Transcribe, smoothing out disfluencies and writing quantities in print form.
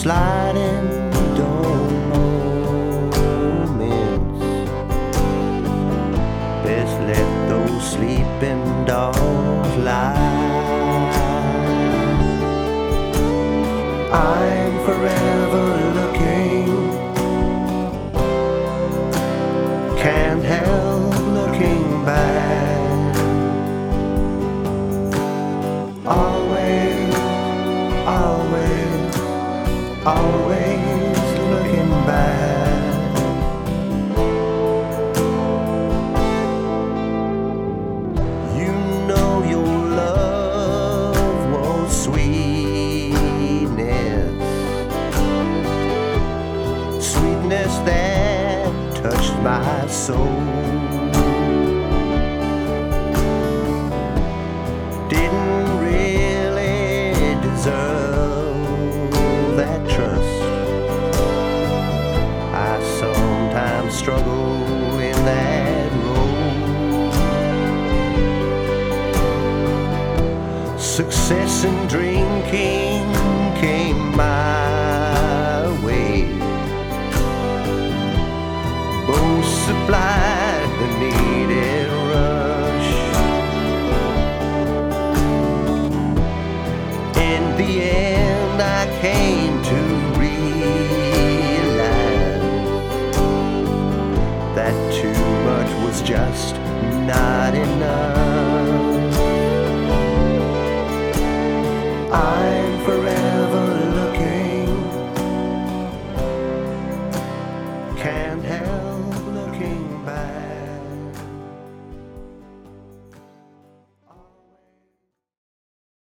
sliding door moments. Best let those sleeping dogs lie. I'm forever looking, can't help looking back. Always, always, always looking back. You know your love was sweetness, sweetness that touched my soul. Didn't really deserve that trust. I sometimes struggle in that role. Success and drinking came my way. Both supplied the needed rush. In the end, I came to realize that too much was just not enough. I'm forever looking, can't help looking back.